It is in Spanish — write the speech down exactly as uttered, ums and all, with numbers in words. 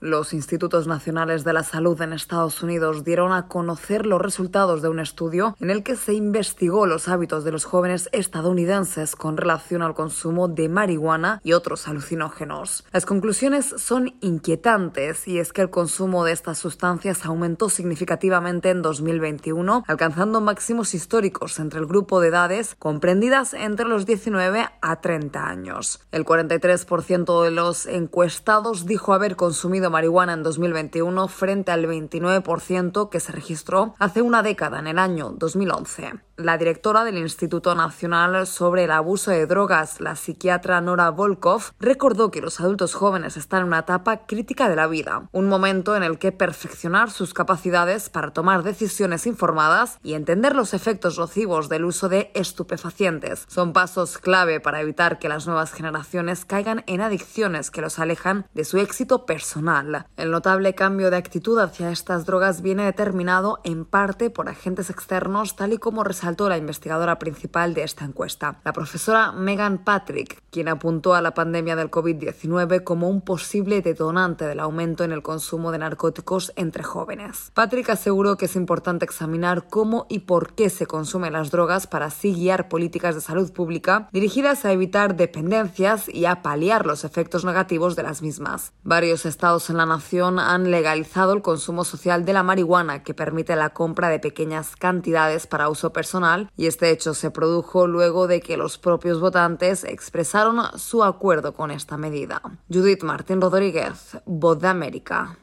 Los Institutos Nacionales de la Salud en Estados Unidos dieron a conocer los resultados de un estudio en el que se investigó los hábitos de los jóvenes estadounidenses con relación al consumo de marihuana y otros alucinógenos. Las conclusiones son inquietantes, y es que el consumo de estas sustancias aumentó significativamente en dos mil veintiuno, alcanzando máximos históricos entre el grupo de edades comprendidas entre los diecinueve a treinta años. El cuarenta y tres por ciento de los encuestados dijo haber consumido marihuana en dos mil veintiuno frente al veintinueve por ciento que se registró hace una década, en el año dos mil once. La directora del Instituto Nacional sobre el Abuso de Drogas, la psiquiatra Nora Volkow, recordó que los adultos jóvenes están en una etapa crítica de la vida, un momento en el que perfeccionar sus capacidades para tomar decisiones informadas y entender los efectos nocivos del uso de estupefacientes son pasos clave para evitar que las nuevas generaciones caigan en adicciones que los alejan de su éxito personal. El notable cambio de actitud hacia estas drogas viene determinado en parte por agentes externos, tal y como resaltó la investigadora principal de esta encuesta, la profesora Megan Patrick, quien apuntó a la pandemia del covid diecinueve como un posible detonante del aumento en el consumo de narcóticos entre jóvenes. Patrick aseguró que es importante examinar cómo y por qué se consumen las drogas para así guiar políticas de salud pública dirigidas a evitar dependencias y a paliar los efectos negativos de las mismas. Varios estados en la nación han legalizado el consumo social de la marihuana, que permite la compra de pequeñas cantidades para uso personal, y este hecho se produjo luego de que los propios votantes expresaron su acuerdo con esta medida. Judith Martín Rodríguez, Voz de América.